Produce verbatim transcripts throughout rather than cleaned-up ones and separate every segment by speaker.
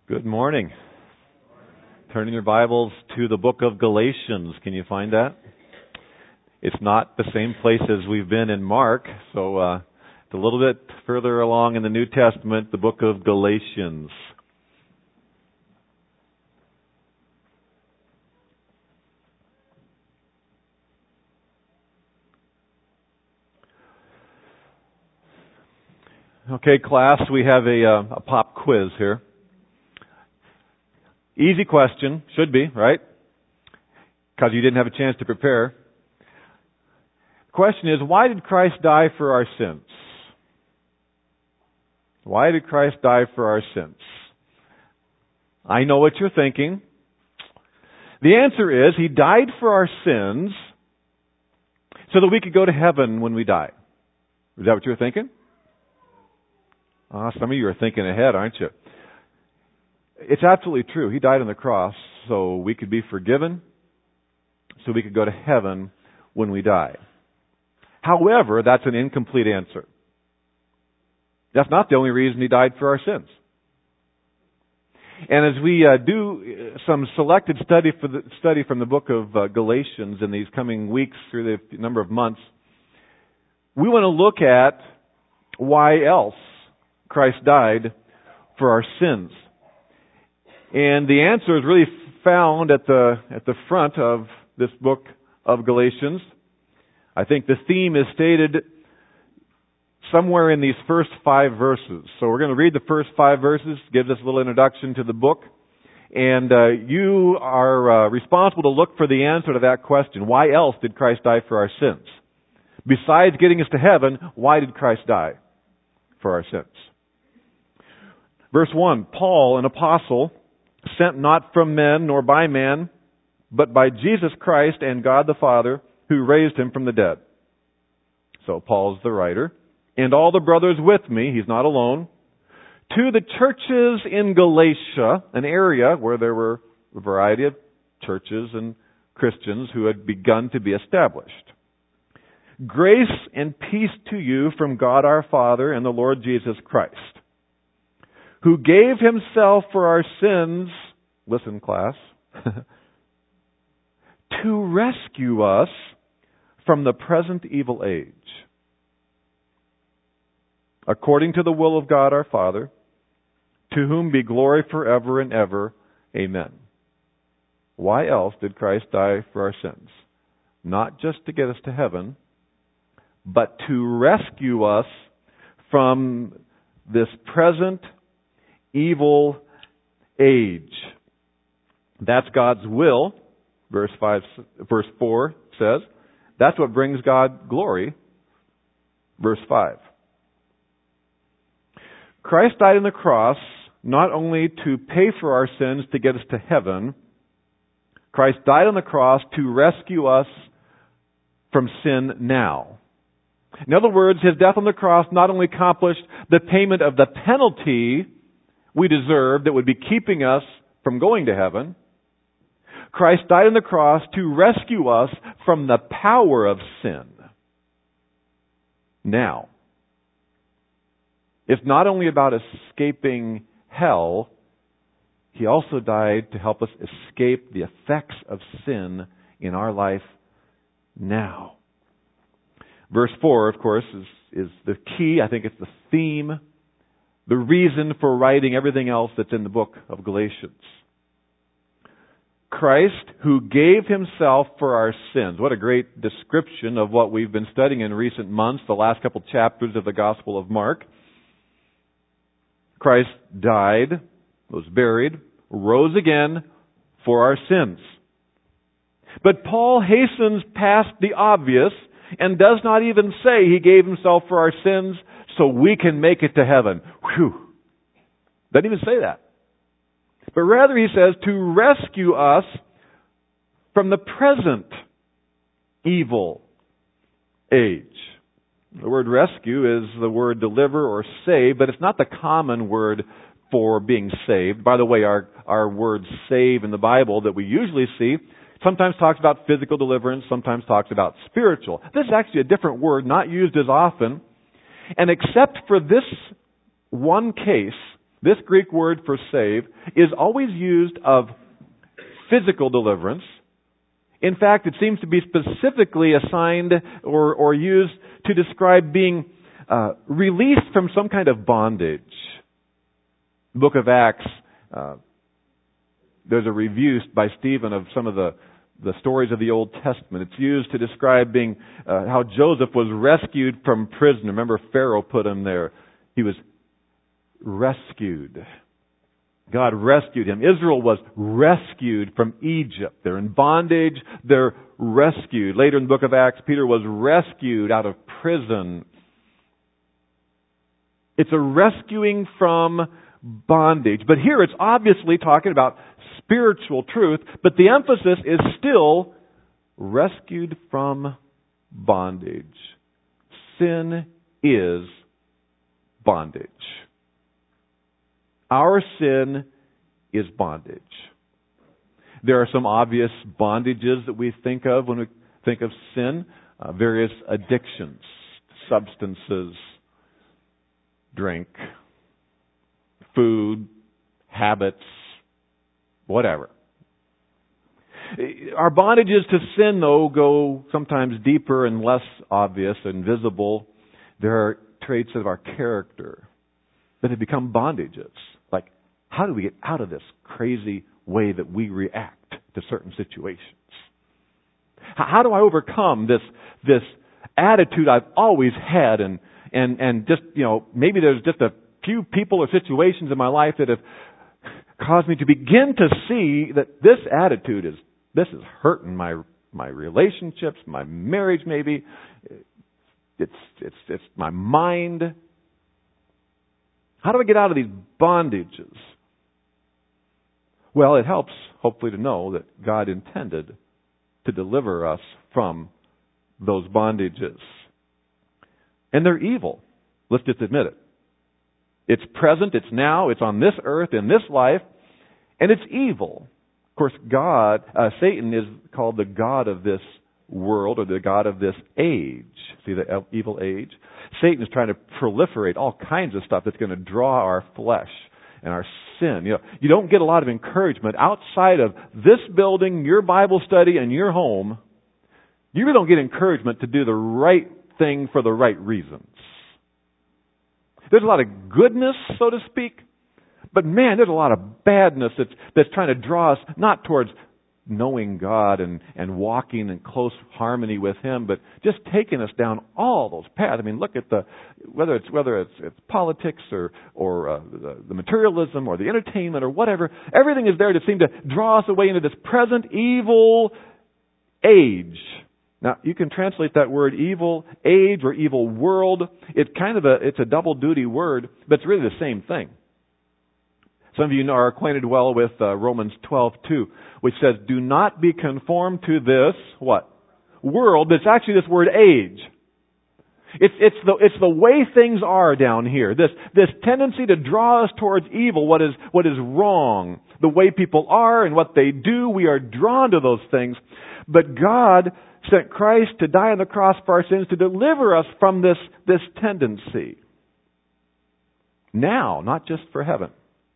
Speaker 1: Good morning. Turning your Bibles to the book of Galatians. Can you find that? It's not the same place as we've been in Mark, so uh, it's a little bit further along in the New Testament, the book of Galatians. Okay, class, we have a, uh, a pop quiz here. Easy question, should be, right? Because you didn't have a chance to prepare. The question is, why did Christ die for our sins? Why did Christ die for our sins? I know what you're thinking. The answer is, He died for our sins so that we could go to heaven when we die. Is that what you're thinking? Ah, some of you are thinking ahead, aren't you? It's absolutely true. He died on the cross so we could be forgiven, so we could go to heaven when we die. However, that's an incomplete answer. That's not the only reason He died for our sins. And as we uh, do some selected study for the study from the book of uh, Galatians in these coming weeks through the number of months, we want to look at why else Christ died for our sins. And the answer is really found at the at the front of this book of Galatians. I think the theme is stated somewhere in these first five verses. So we're going to read the first five verses, gives us a little introduction to the book. And uh, you are uh, responsible to look for the answer to that question. Why else did Christ die for our sins? Besides getting us to heaven, why did Christ die for our sins? Verse one, Paul, an apostle, sent not from men nor by man, but by Jesus Christ and God the Father, who raised Him from the dead. So Paul's the writer. And all the brothers with me, he's not alone, to the churches in Galatia, an area where there were a variety of churches and Christians who had begun to be established. Grace and peace to you from God our Father and the Lord Jesus Christ, who gave Himself for our sins, listen class, to rescue us from the present evil age, according to the will of God our Father, to whom be glory forever and ever. Amen. Why else did Christ die for our sins? Not just to get us to heaven, but to rescue us from this present evil age. That's God's will, verse five, verse four says. That's what brings God glory, verse five. Christ died on the cross not only to pay for our sins to get us to heaven. Christ died on the cross to rescue us from sin now. In other words, His death on the cross not only accomplished the payment of the penalty we deserve that would be keeping us from going to heaven. Christ died on the cross to rescue us from the power of sin. Now, it's not only about escaping hell, He also died to help us escape the effects of sin in our life now. Verse four, of course, is, is the key. I think it's the theme, the reason for writing everything else that's in the book of Galatians. Christ, who gave Himself for our sins. What a great description of what we've been studying in recent months, the last couple chapters of the Gospel of Mark. Christ died, was buried, rose again for our sins. But Paul hastens past the obvious and does not even say He gave Himself for our sins so we can make it to heaven. Whew. Doesn't even say that. But rather He says to rescue us from the present evil age. The word rescue is the word deliver or save, but it's not the common word for being saved. By the way, our, our word save in the Bible that we usually see sometimes talks about physical deliverance, sometimes talks about spiritual. This is actually a different word, not used as often. And except for this one case, this Greek word for save is always used of physical deliverance. In fact, it seems to be specifically assigned or, or used to describe being uh, released from some kind of bondage. The book of Acts, uh, there's a review by Stephen of some of the, the stories of the Old Testament. It's used to describe being uh, how Joseph was rescued from prison. Remember, Pharaoh put him there. He was rescued. God rescued him. Israel was rescued from Egypt. They're in bondage. They're rescued. Later in the book of Acts, Peter was rescued out of prison. It's a rescuing from bondage. But here it's obviously talking about spiritual truth, but the emphasis is still rescued from bondage. Sin is bondage. Our sin is bondage. There are some obvious bondages that we think of when we think of sin. Uh, various addictions, substances, drink, food, habits, whatever. Our bondages to sin, though, go sometimes deeper and less obvious and visible. There are traits of our character that have become bondages. Like, how do we get out of this crazy way that we react to certain situations? How do I overcome this this attitude I've always had, and and and just, you know, maybe there's just a few people or situations in my life that have caused me to begin to see that this attitude is this is hurting my my relationships, my marriage, maybe. It's it's it's my mind. How do I get out of these bondages? Well, it helps, hopefully, to know that God intended to deliver us from those bondages. And they're evil. Let's just admit it. It's present, it's now, it's on this earth, in this life, and it's evil. Of course, God, uh, Satan is called the god of this world, or the god of this age. See the evil age? Satan is trying to proliferate all kinds of stuff that's going to draw our flesh and our sin. You know, you don't get a lot of encouragement outside of this building, your Bible study, and your home. You really don't get encouragement to do the right thing for the right reasons. There's a lot of goodness, so to speak, but man, there's a lot of badness that's that's trying to draw us not towards knowing God and, and walking in close harmony with Him, but just taking us down all those paths. I mean, look at the whether it's whether it's, it's politics or or uh, the, the materialism or the entertainment or whatever. Everything is there to seem to draw us away into this present evil age. Now, you can translate that word evil age or evil world. It's kind of a it's a double duty word, but it's really the same thing. Some of you are acquainted well with uh, Romans twelve two, which says, "Do not be conformed to this what world." But it's actually this word age. It's it's the it's the way things are down here. This this tendency to draw us towards evil, what is what is wrong, the way people are and what they do. We are drawn to those things, but God sent Christ to die on the cross for our sins to deliver us from this this tendency. Now, not just for heaven.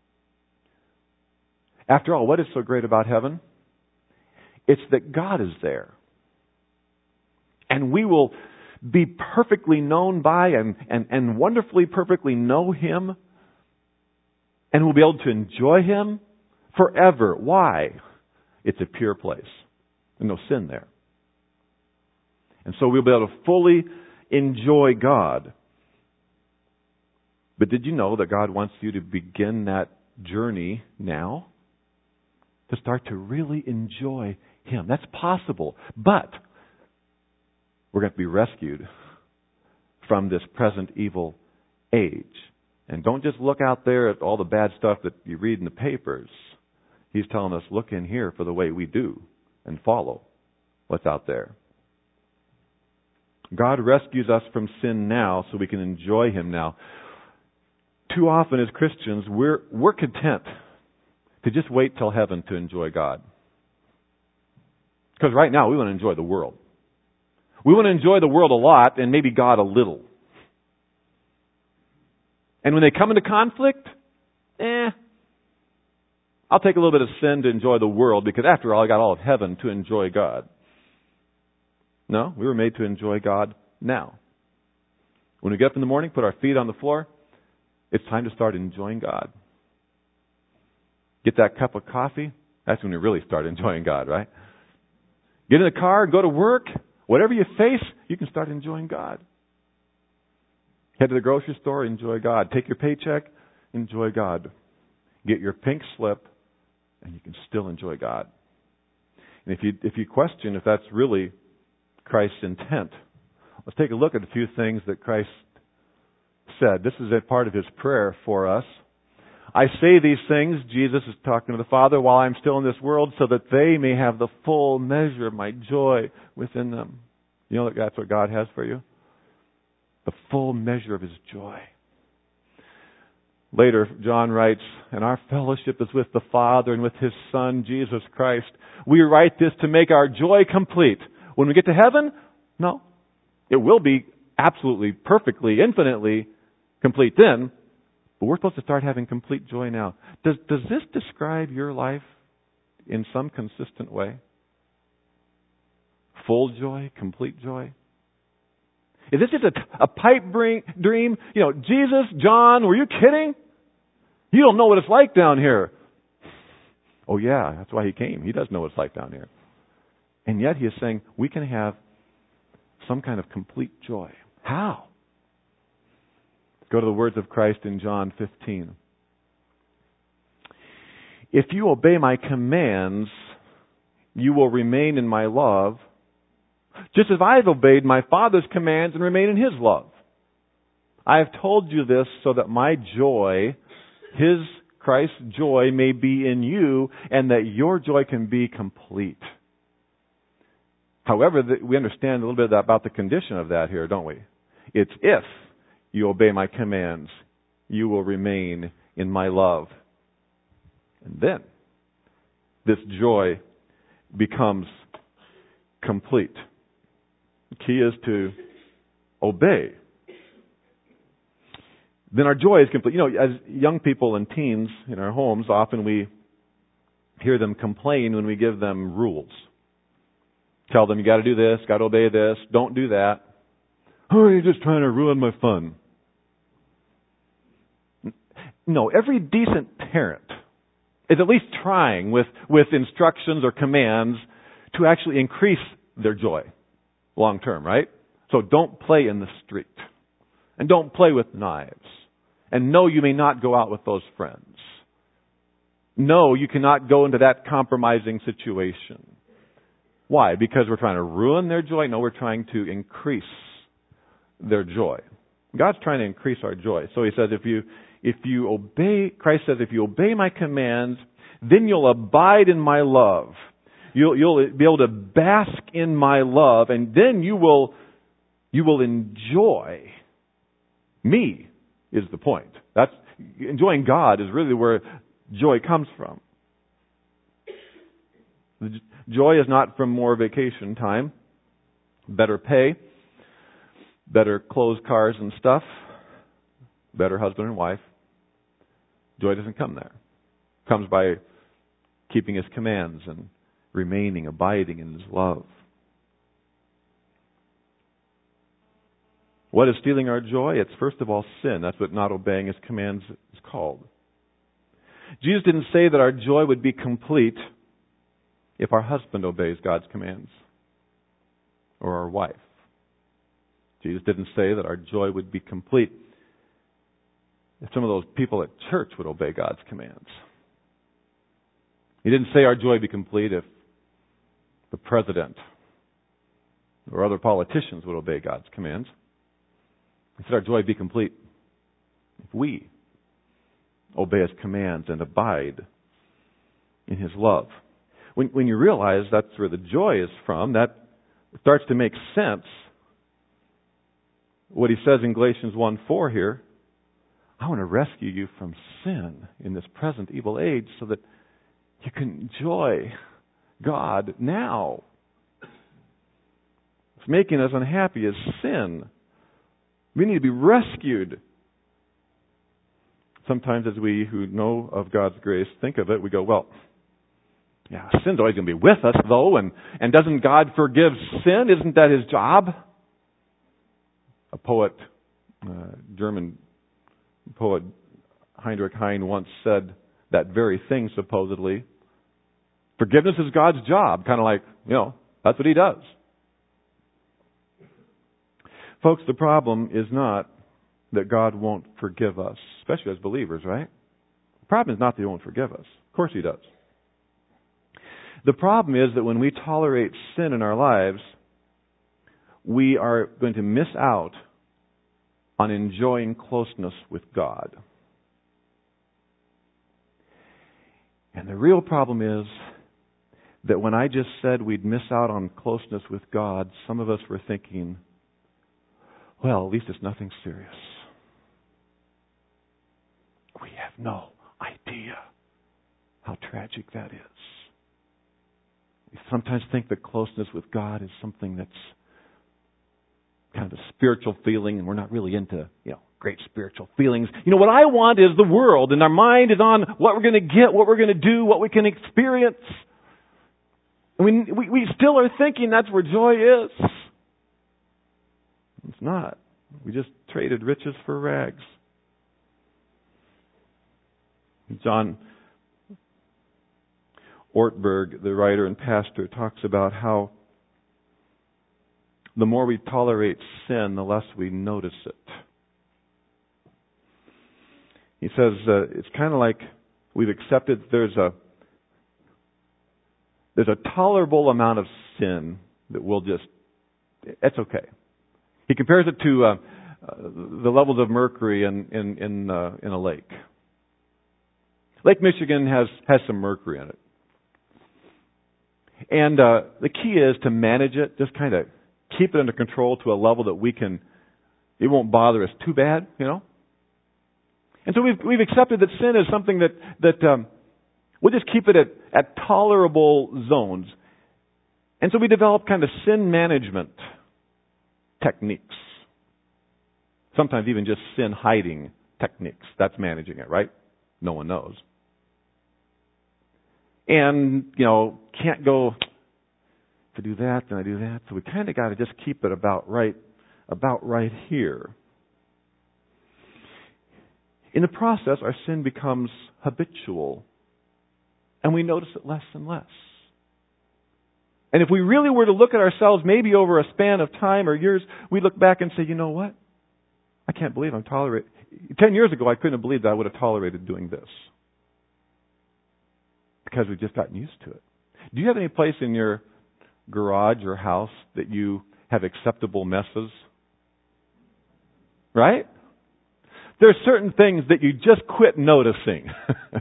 Speaker 1: After all, what is so great about heaven? It's that God is there. And we will be perfectly known by and, and, and wonderfully perfectly know Him. And we'll be able to enjoy Him forever. Why? It's a pure place. There's no sin there. And so we'll be able to fully enjoy God. But did you know that God wants you to begin that journey now? To start to really enjoy Him. That's possible. But we're going to be rescued from this present evil age. And don't just look out there at all the bad stuff that you read in the papers. He's telling us, look in here for the way we do and follow what's out there. God rescues us from sin now so we can enjoy Him now. Too often as Christians, we're we're content to just wait till heaven to enjoy God. Because right now we want to enjoy the world. We want to enjoy the world a lot and maybe God a little. And when they come into conflict, eh, I'll take a little bit of sin to enjoy the world because after all, I got all of heaven to enjoy God. No, we were made to enjoy God now. When we get up in the morning, put our feet on the floor, it's time to start enjoying God. Get that cup of coffee, that's when we really start enjoying God, right? Get in the car, go to work, whatever you face, you can start enjoying God. Head to the grocery store, enjoy God. Take your paycheck, enjoy God. Get your pink slip, and you can still enjoy God. And if you if you question if that's really Christ's intent, let's take a look at a few things that Christ said. This is a part of His prayer for us. I say these things, Jesus is talking to the Father, while I'm still in this world, so that they may have the full measure of my joy within them. You know that that's what God has for you? The full measure of His joy. Later, John writes, and our fellowship is with the Father and with His Son, Jesus Christ. We write this to make our joy complete. When we get to heaven, no. It will be absolutely, perfectly, infinitely complete then. But we're supposed to start having complete joy now. Does, does this describe your life in some consistent way? Full joy, complete joy? Is this just a, a pipe dream? You know, Jesus, John, were you kidding? You don't know what it's like down here. Oh yeah, that's why He came. He does know what it's like down here. And yet He is saying we can have some kind of complete joy. How? Go to the words of Christ in John fifteen. If you obey my commands, you will remain in my love, just as I have obeyed my Father's commands and remain in His love. I have told you this so that my joy, His, Christ's joy, may be in you and that your joy can be complete. However, we understand a little bit about the condition of that here, don't we? It's if you obey my commands, you will remain in my love. And then this joy becomes complete. The key is to obey. Then our joy is complete. You know, as young people and teens in our homes, often we hear them complain when we give them rules. Tell them, you got to do this, got to obey this, don't do that. Oh, you're just trying to ruin my fun. No, every decent parent is at least trying with, with instructions or commands to actually increase their joy long term, right? So don't play in the street. And don't play with knives. And no, you may not go out with those friends. No, you cannot go into that compromising situation. Why? Because we're trying to ruin their joy? No, we're trying to increase their joy. God's trying to increase our joy. So He says, if you if you obey, Christ says, if you obey my commands, then you'll abide in my love. You'll you'll be able to bask in my love, and then you will you will enjoy me. Is the point. That's enjoying God is really where joy comes from. The joy is not from more vacation time, better pay, better clothes, cars, and stuff, better husband and wife. Joy doesn't come there. It comes by keeping His commands and remaining, abiding in His love. What is stealing our joy? It's first of all sin. That's what not obeying His commands is called. Jesus didn't say that our joy would be complete if our husband obeys God's commands, or our wife. Jesus didn't say that our joy would be complete if some of those people at church would obey God's commands. He didn't say our joy would be complete if the president or other politicians would obey God's commands. He said our joy would be complete if we obey His commands and abide in His love. When, when you realize that's where the joy is from, that starts to make sense. What He says in Galatians one four here, I want to rescue you from sin in this present evil age so that you can enjoy God now. What's making us unhappy is sin. We need to be rescued sometimes as we who know of God's grace think of it, we go, well, yeah, sin's always going to be with us, though, and, and doesn't God forgive sin? Isn't that His job? A poet, uh, German poet Heinrich Heine once said that very thing, supposedly. Forgiveness is God's job. Kind of like, you know, that's what He does. Folks, the problem is not that God won't forgive us, especially as believers, right? The problem is not that He won't forgive us. Of course He does. The problem is that when we tolerate sin in our lives, we are going to miss out on enjoying closeness with God. And the real problem is that when I just said we'd miss out on closeness with God, some of us were thinking, well, at least it's nothing serious. We have no idea how tragic that is. We sometimes think that closeness with God is something that's kind of a spiritual feeling, and we're not really into, you know, great spiritual feelings. You know, what I want is the world, and our mind is on what we're going to get, what we're going to do, what we can experience. And we, we, we still are thinking that's where joy is. It's not. We just traded riches for rags. John Ortberg, the writer and pastor, talks about how the more we tolerate sin, the less we notice it. He says uh, it's kind of like we've accepted there's a there's a tolerable amount of sin that we'll just, it's okay. He compares it to uh, uh, the levels of mercury in in in, uh, in a lake. Lake Michigan has has some mercury in it. And uh, the key is to manage it, just kind of keep it under control to a level that we can, it won't bother us too bad, you know. And so we've we've accepted that sin is something that that um, we'll just keep it at, at tolerable zones. And so we develop kind of sin management techniques. Sometimes even just sin hiding techniques. That's managing it, right? No one knows. And, you know, can't go, if I do that, then I do that. So we kind of got to just keep it about right, about right here. In the process, our sin becomes habitual. And we notice it less and less. And if we really were to look at ourselves, maybe over a span of time or years, we look back and say, you know what? I can't believe I'm tolerating. Ten years ago, I couldn't have believed that I would have tolerated doing this. Because we've just gotten used to it. Do you have any place in your garage or house that you have acceptable messes? Right? There are certain things that you just quit noticing.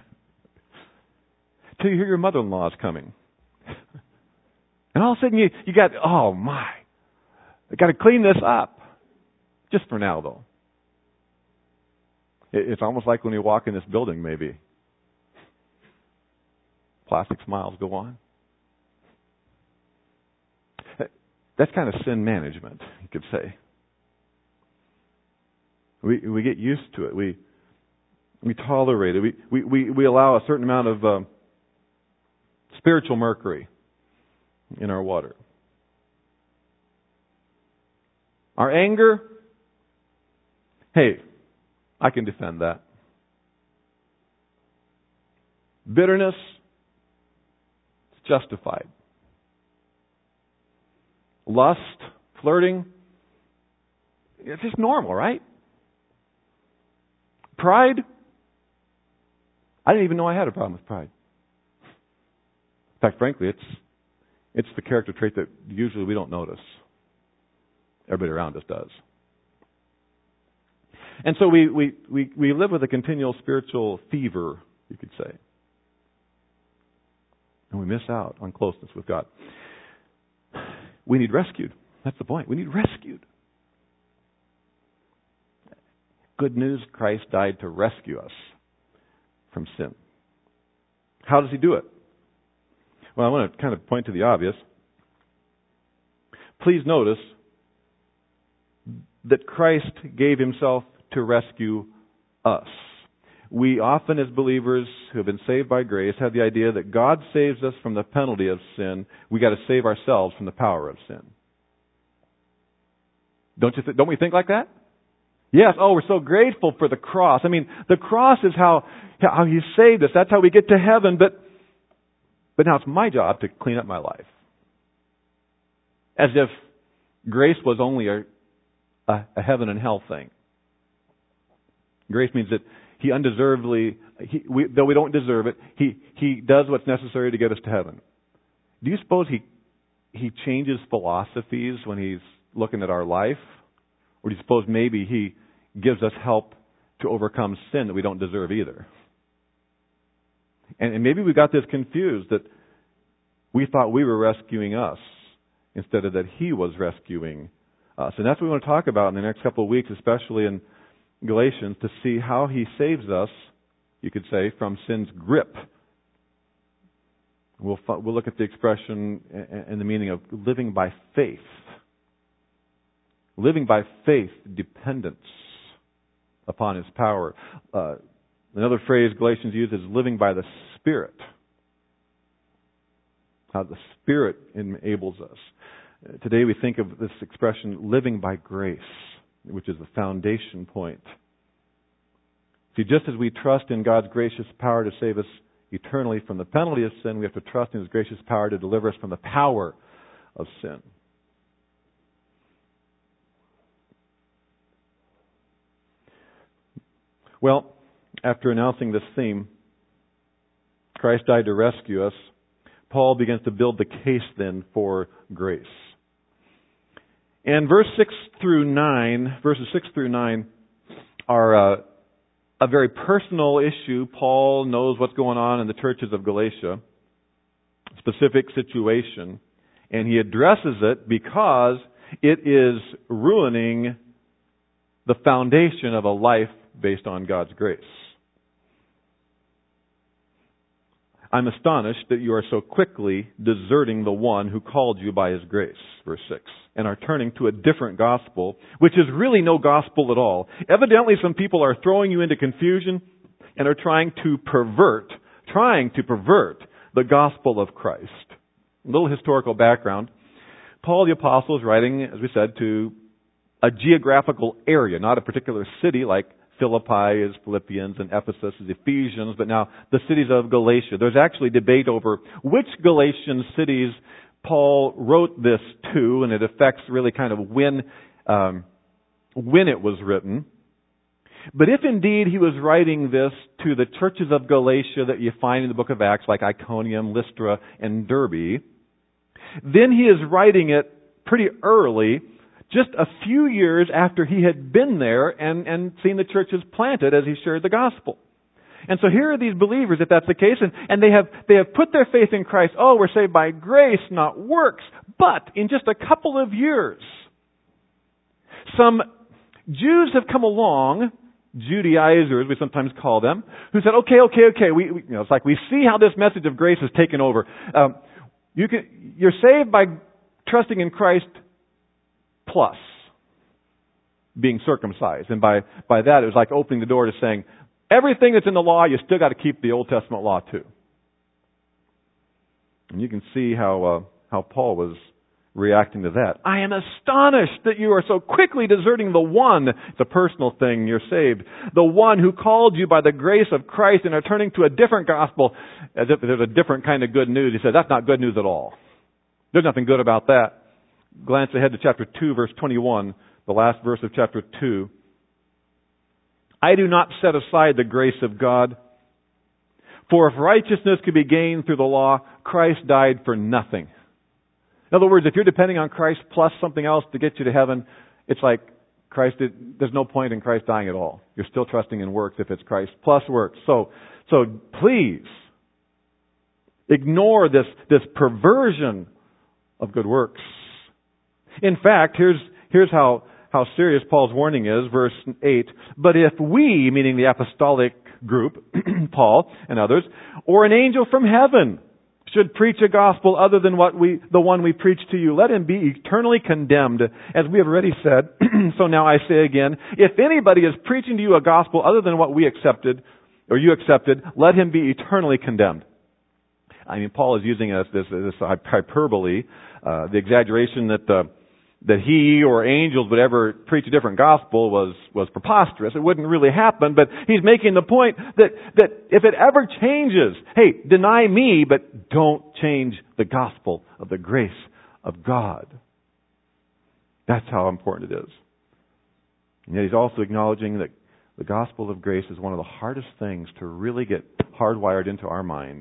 Speaker 1: Till you hear your mother-in-law is coming. And all of a sudden you, you got, oh my, I got to clean this up. Just for now, though. It, it's almost like when you walk in this building, maybe. Plastic smiles go on. That's kind of sin management, you could say. We we get used to it. We we tolerate it. We we we, we allow a certain amount of uh, spiritual mercury in our water. Our anger, hey, I can defend that. Bitterness, it's justified. Lust, flirting, it's just normal, right? Pride, I didn't even know I had a problem with pride. In fact, frankly, it's it's the character trait that usually we don't notice. Everybody around us does. And so we, we, we, we live with a continual spiritual fever, you could say. And we miss out on closeness with God. We need rescued. That's the point. We need rescued. Good news, Christ died to rescue us from sin. How does He do it? Well, I want to kind of point to the obvious. Please notice that Christ gave Himself to rescue us. we often, as believers who have been saved by grace, have the idea that God saves us from the penalty of sin. We got to save ourselves from the power of sin. Don't you? Th- don't we think like that? Yes. Oh, we're so grateful for the cross. I mean, the cross is how how He saved us. That's how we get to heaven. But but now it's my job to clean up my life, as if grace was only a a, a heaven and hell thing. Grace means that He undeservedly, he, we, though we don't deserve it, He He does what's necessary to get us to heaven. Do you suppose He He changes philosophies when He's looking at our life? Or do you suppose maybe He gives us help to overcome sin that we don't deserve either? And, and maybe we got this confused, that we thought we were rescuing us instead of that He was rescuing us. And that's what we want to talk about in the next couple of weeks, especially in Galatians, to see how He saves us, you could say, from sin's grip. We'll, we'll look at the expression and the meaning of living by faith. Living by faith, dependence upon His power. Uh, another phrase Galatians uses is living by the Spirit. How the Spirit enables us. Uh, today we think of this expression, living by grace, which is the foundation point. See, just as we trust in God's gracious power to save us eternally from the penalty of sin, we have to trust in His gracious power to deliver us from the power of sin. Well, after announcing this theme, Christ died to rescue us, Paul begins to build the case then for grace. And verse six through nine, verses six through nine are uh, a very personal issue. Paul knows what's going on in the churches of Galatia, specific situation, and he addresses it because it is ruining the foundation of a life based on God's grace. I'm astonished that you are so quickly deserting the one who called you by His grace, verse six, and are turning to a different gospel, which is really no gospel at all. Evidently, some people are throwing you into confusion and are trying to pervert, trying to pervert the gospel of Christ. A little historical background. Paul the Apostle is writing, as we said, to a geographical area, not a particular city like Philippi is Philippians and Ephesus is Ephesians, but now the cities of Galatia. There's actually debate over which Galatian cities Paul wrote this to, and it affects really kind of when um, when it was written. But if indeed he was writing this to the churches of Galatia that you find in the book of Acts, like Iconium, Lystra, and Derbe, then he is writing it pretty early, just a few years after he had been there and, and seen the churches planted as he shared the gospel. And so here are these believers, if that's the case, and, and they have they have put their faith in Christ. Oh, we're saved by grace, not works. But in just a couple of years, some Jews have come along, Judaizers, we sometimes call them, who said, okay, okay, okay, we, we you know, it's like we see how this message of grace has taken over. Um, you can, you're saved by trusting in Christ plus being circumcised. And by, by that, it was like opening the door to saying, everything that's in the law, you still got to keep the Old Testament law too. And you can see how uh, how Paul was reacting to that. I am astonished that you are so quickly deserting the one, it's a personal thing, you're saved, the one who called you by the grace of Christ and are turning to a different gospel, as if there's a different kind of good news. He said, that's not good news at all. There's nothing good about that. Glance ahead to chapter two, verse twenty-one, the last verse of chapter two. I do not set aside the grace of God, for if righteousness could be gained through the law, Christ died for nothing. In other words, if you're depending on Christ plus something else to get you to heaven, it's like Christ did, there's no point in Christ dying at all. You're still trusting in works if it's Christ plus works. So, so please ignore this, this perversion of good works. In fact, here's, here's how, how serious Paul's warning is, verse eight. But if we, meaning the apostolic group, Paul and others, or an angel from heaven should preach a gospel other than what we, the one we preach to you, let him be eternally condemned, as we have already said. So now I say again, if anybody is preaching to you a gospel other than what we accepted, or you accepted, let him be eternally condemned. I mean, Paul is using this, this, this hyperbole, uh, the exaggeration that uh, that he or angels would ever preach a different gospel was was preposterous. It wouldn't really happen, but he's making the point that that if it ever changes, hey, deny me, but don't change the gospel of the grace of God. That's how important it is. And yet he's also acknowledging that the gospel of grace is one of the hardest things to really get hardwired into our mind.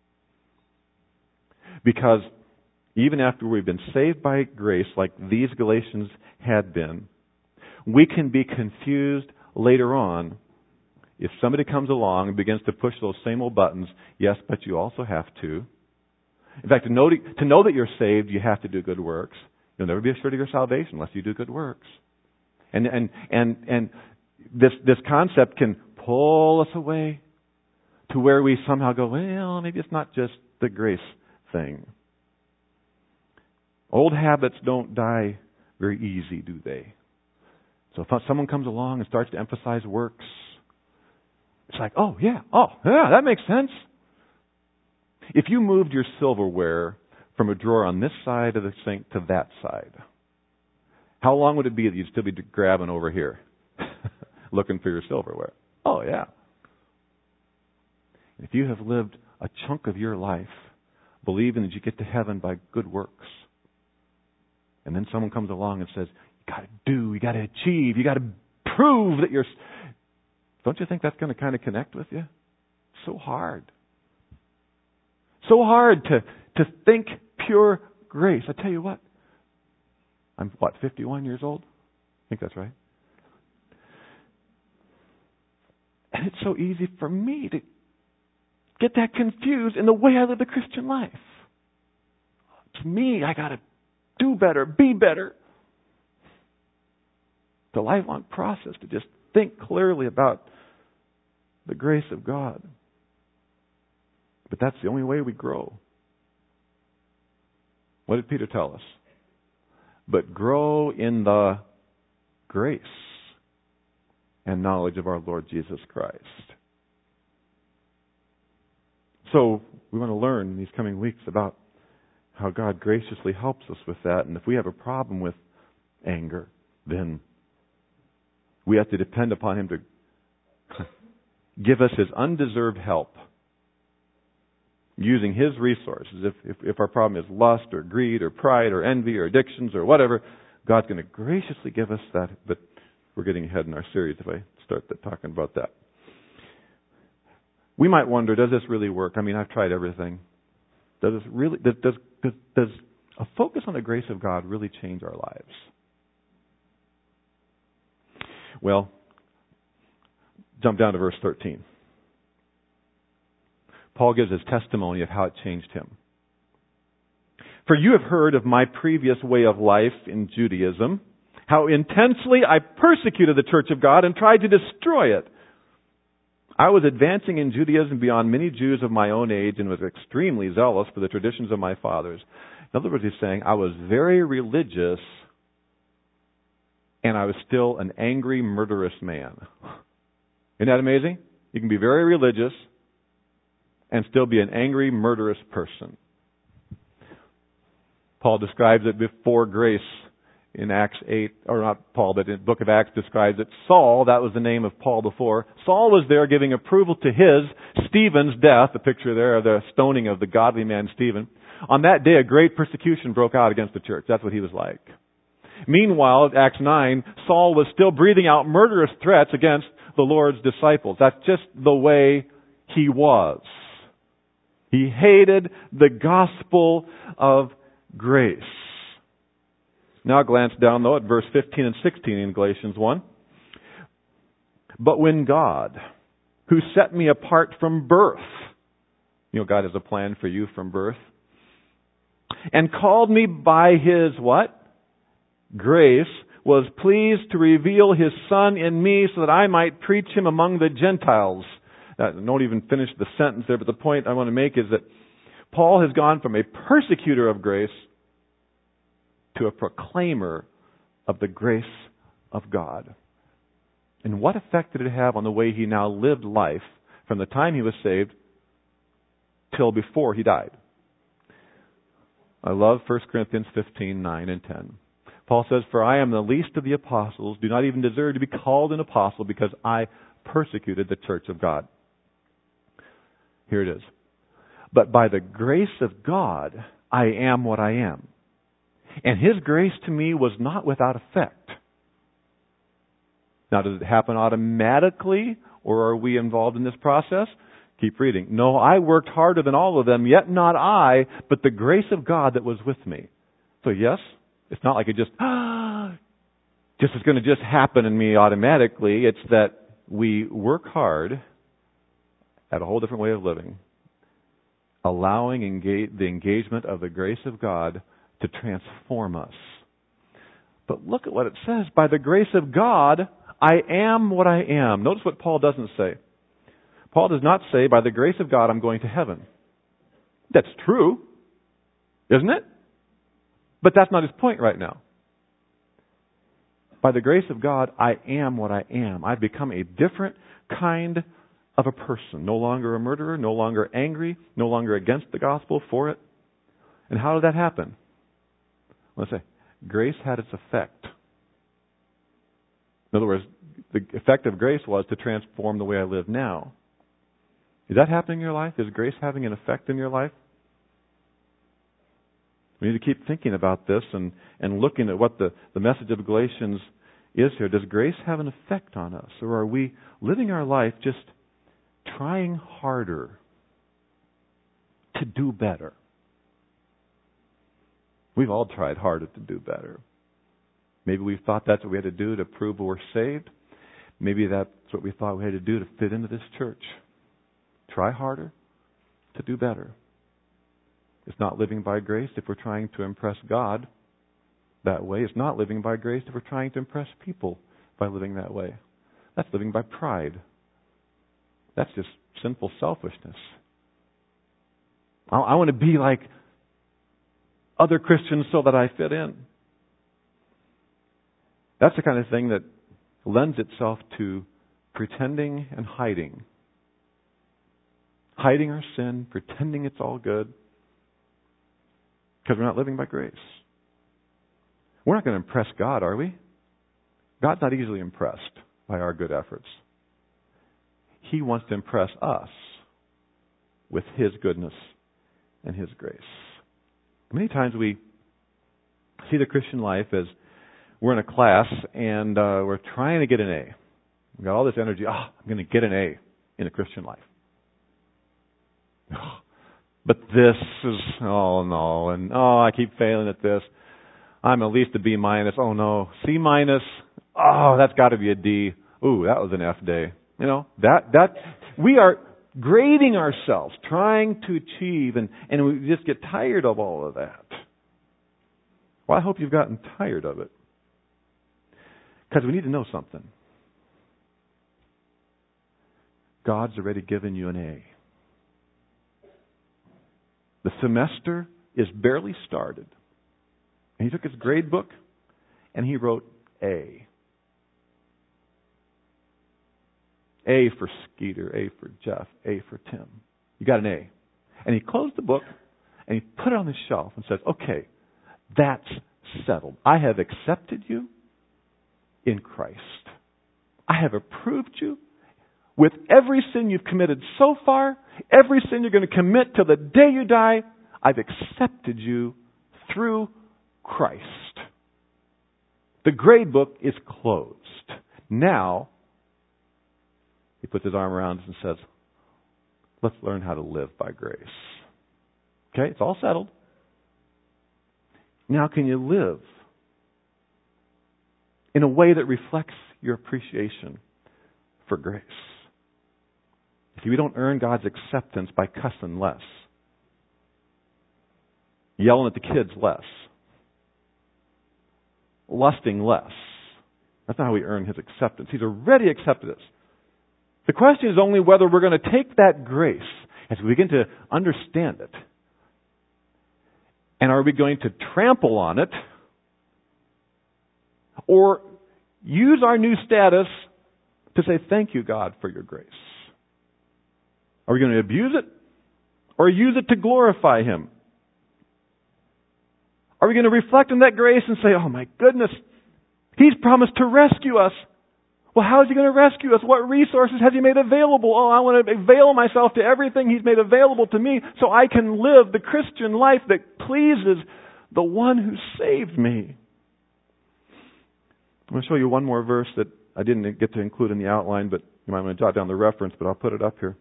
Speaker 1: Because even after we've been saved by grace, like these Galatians had been, we can be confused later on if somebody comes along and begins to push those same old buttons. Yes, but you also have to. In fact, to know, to know that you're saved, you have to do good works. You'll never be assured of your salvation unless you do good works. And and and and this this concept can pull us away to where we somehow go, well, maybe it's not just the grace thing. Old habits don't die very easy, do they? So if someone comes along and starts to emphasize works, it's like, oh, yeah, oh, yeah, that makes sense. If you moved your silverware from a drawer on this side of the sink to that side, how long would it be that you'd still be grabbing over here, looking for your silverware? Oh, yeah. If you have lived a chunk of your life believing that you get to heaven by good works, and then someone comes along and says, you got to do, you got to achieve, you got to prove that you're... Don't you think that's going to kind of connect with you? It's so hard. So hard to, to think pure grace. I tell you what, I'm, what, fifty-one years old? I think that's right. And it's so easy for me to get that confused in the way I live the Christian life. It's me, I got to do better, be better. It's a lifelong process to just think clearly about the grace of God. But that's the only way we grow. What did Peter tell us? But grow in the grace and knowledge of our Lord Jesus Christ. So we want to learn in these coming weeks about how God graciously helps us with that. And if we have a problem with anger, then we have to depend upon Him to give us His undeserved help using His resources. If, if, if our problem is lust or greed or pride or envy or addictions or whatever, God's going to graciously give us that. But we're getting ahead in our series if I start the, talking about that. We might wonder, does this really work? I mean, I've tried everything. Does this really, does, does, does, does a focus on the grace of God really change our lives? Well, jump down to verse thirteen. Paul gives his testimony of how it changed him. For you have heard of my previous way of life in Judaism, how intensely I persecuted the church of God and tried to destroy it. I was advancing in Judaism beyond many Jews of my own age and was extremely zealous for the traditions of my fathers. In other words, he's saying, I was very religious and I was still an angry, murderous man. Isn't that amazing? You can be very religious and still be an angry, murderous person. Paul describes it before grace in Acts eight, or not Paul, but in the book of Acts describes it. Saul, that was the name of Paul before. Saul was there giving approval to his, Stephen's death, the picture there of the stoning of the godly man Stephen. On that day, a great persecution broke out against the church. That's what he was like. Meanwhile, Acts nine, Saul was still breathing out murderous threats against the Lord's disciples. That's just the way he was. He hated the gospel of grace. Now glance down, though, at verse fifteen and sixteen in Galatians one. But when God, who set me apart from birth, you know, God has a plan for you from birth, and called me by His what? Grace, was pleased to reveal His Son in me so that I might preach Him among the Gentiles. I don't even finish the sentence there, but the point I want to make is that Paul has gone from a persecutor of grace to a proclaimer of the grace of God. And what effect did it have on the way he now lived life from the time he was saved till before he died. I love First Corinthians fifteen, nine and ten. Paul says, "For I am the least of the apostles, do not even deserve to be called an apostle because I persecuted the church of God." Here it is. "But by the grace of God, I am what I am. And His grace to me was not without effect." Now, does it happen automatically, or are we involved in this process? Keep reading. "No, I worked harder than all of them, yet not I, but the grace of God that was with me." So yes, it's not like it just, ah, just is going to just happen in me automatically. It's that we work hard at a whole different way of living, allowing engage, the engagement of the grace of God to transform us. But look at what it says. By the grace of God, I am what I am. Notice what Paul doesn't say. Paul does not say, by the grace of God, I'm going to heaven. That's true, isn't it? But that's not his point right now. By the grace of God, I am what I am. I've become a different kind of a person. No longer a murderer, no longer angry, no longer against the gospel, for it. And how did that happen? Let's say, grace had its effect. In other words, the effect of grace was to transform the way I live now. Is that happening in your life? Is grace having an effect in your life? We need to keep thinking about this and, and looking at what the, the message of Galatians is here. Does grace have an effect on us? Or are we living our life just trying harder to do better? We've all tried harder to do better. Maybe we thought that's what we had to do to prove we're saved. Maybe that's what we thought we had to do to fit into this church. Try harder to do better. It's not living by grace if we're trying to impress God that way. It's not living by grace if we're trying to impress people by living that way. That's living by pride. That's just sinful selfishness. I, I want to be like other Christians so that I fit in. That's the kind of thing that lends itself to pretending and hiding. Hiding our sin, pretending it's all good, because we're not living by grace. We're not going to impress God, are we? God's not easily impressed by our good efforts. He wants to impress us with His goodness and His grace. Many times we see the Christian life as we're in a class and uh, we're trying to get an A. We've got all this energy. Oh, I'm going to get an A in the Christian life. Oh, but this is, oh no, and oh, I keep failing at this. I'm at least a B minus. Oh no, C minus. Oh, that's got to be a D. Ooh, that was an F day. You know, that, that, we are grading ourselves, trying to achieve, and, and we just get tired of all of that. Well, I hope you've gotten tired of it. Because we need to know something. God's already given you an A. The semester is barely started. And he took his grade book and he wrote A. A for Skeeter, A for Jeff, A for Tim. You got an A. And he closed the book and he put it on the shelf and says, okay, that's settled. I have accepted you in Christ. I have approved you with every sin you've committed so far, every sin you're going to commit till the day you die. I've accepted you through Christ. The grade book is closed. Now, he puts his arm around us and says, let's learn how to live by grace. Okay, it's all settled. Now can you live in a way that reflects your appreciation for grace? See, we don't earn God's acceptance by cussing less, yelling at the kids less, lusting less. That's not how we earn His acceptance. He's already accepted us. The question is only whether we're going to take that grace as we begin to understand it, and are we going to trample on it, or use our new status to say, thank you, God, for your grace. Are we going to abuse it or use it to glorify Him? Are we going to reflect on that grace and say, oh my goodness, He's promised to rescue us. Well, how is He going to rescue us? What resources has He made available? Oh, I want to avail myself to everything He's made available to me so I can live the Christian life that pleases the one who saved me. I'm going to show you one more verse that I didn't get to include in the outline, but you might want to jot down the reference, but I'll put it up here.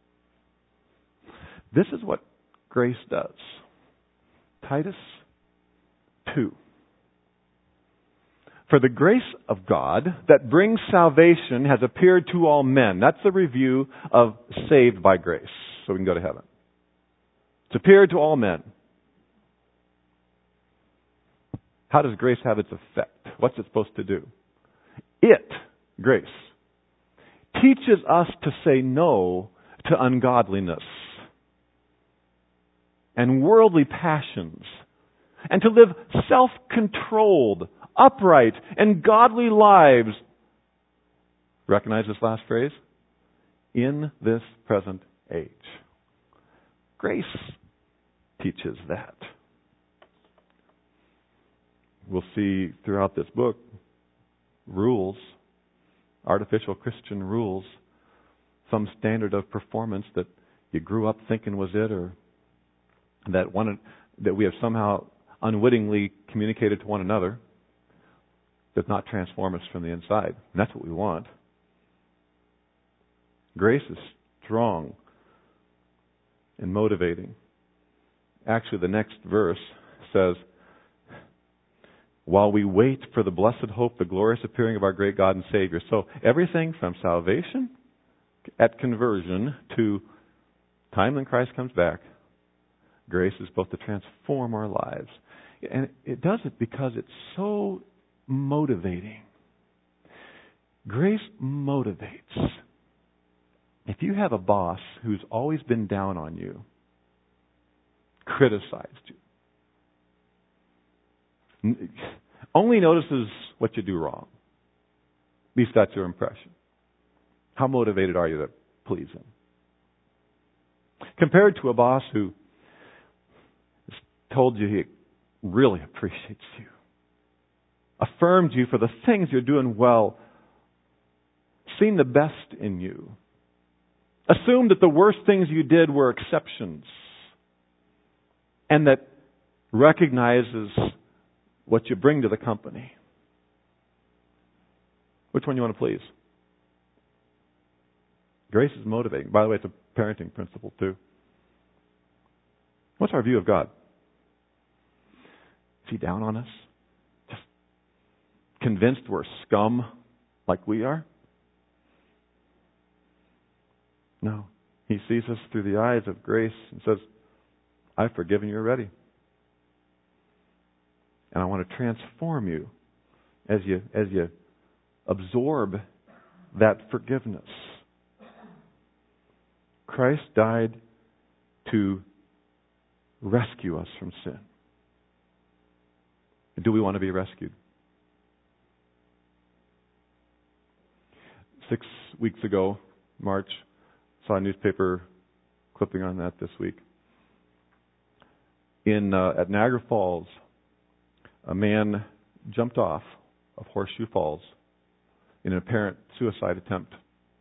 Speaker 1: This is what grace does. Titus two. For the grace of God that brings salvation has appeared to all men. That's the review of saved by grace, so we can go to heaven. It's appeared to all men. How does grace have its effect? What's it supposed to do? It, grace, teaches us to say no to ungodliness and worldly passions, and to live self-controlled, upright, and godly lives. Recognize this last phrase? In this present age. Grace teaches that. We'll see throughout this book rules, artificial Christian rules, some standard of performance that you grew up thinking was it, or that one that we have somehow unwittingly communicated to one another, does not transform us from the inside. And that's what we want. Grace is strong and motivating. Actually, the next verse says, while we wait for the blessed hope, the glorious appearing of our great God and Savior. So everything from salvation at conversion to time when Christ comes back, grace is supposed to transform our lives. And it does it because it's so motivating. Grace motivates. If you have a boss who's always been down on you, criticized you, only notices what you do wrong, at least that's your impression, how motivated are you to please him? Compared to a boss who has told you he really appreciates you, affirmed you for the things you're doing well, seen the best in you, assumed that the worst things you did were exceptions, and that recognizes what you bring to the company. Which one you want to please? Grace is motivating. By the way, it's a parenting principle too. What's our view of God? Is He down on us? Just convinced we're scum like we are? No. He sees us through the eyes of grace and says, I've forgiven you already. And I want to transform you as you as you absorb that forgiveness. Christ died to rescue us from sin. Do we want to be rescued? Six weeks ago, March, saw a newspaper clipping on that this week. In uh, at Niagara Falls, a man jumped off of Horseshoe Falls in an apparent suicide attempt.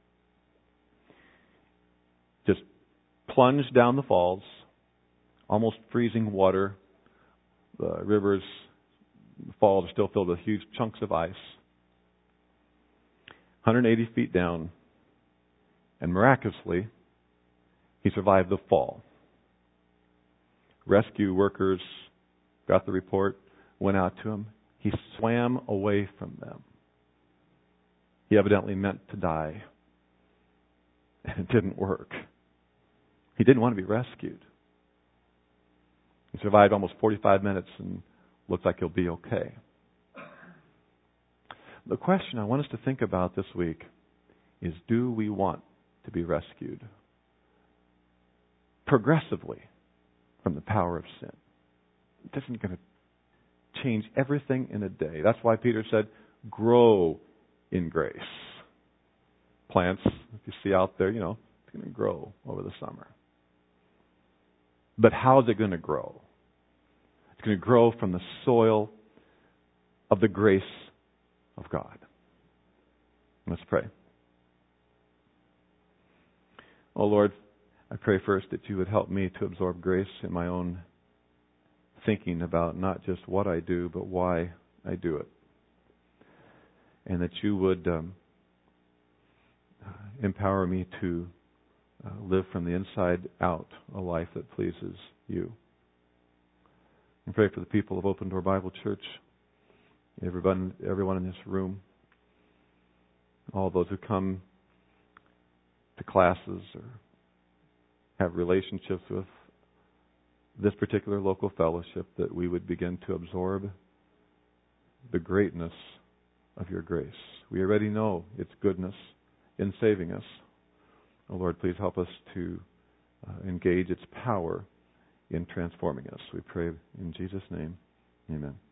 Speaker 1: Just plunged down the falls, almost freezing water. The rivers, the falls are still filled with huge chunks of ice. one hundred eighty feet down, and miraculously, he survived the fall. Rescue workers got the report, went out to him. He swam away from them. He evidently meant to die. And it didn't work. He didn't want to be rescued. He survived almost forty-five minutes and looks like he'll be okay. The question I want us to think about this week is, do we want to be rescued progressively from the power of sin? It isn't going to change everything in a day. That's why Peter said, grow in grace. Plants, if you see out there, you know, It's going to grow over the summer. But how is it going to grow? It's going to grow from the soil of the grace of God. Let's pray. Oh Lord, I pray first that you would help me to absorb grace in my own thinking about not just what I do, but why I do it. And that you would um, empower me to uh, live from the inside out a life that pleases you. And pray for the people of Open Door Bible Church, everyone, everyone in this room, all those who come to classes or have relationships with this particular local fellowship, that we would begin to absorb the greatness of your grace. We already know its goodness in saving us. Oh Lord, please help us to uh, engage its power in transforming us. We pray in Jesus' name. Amen.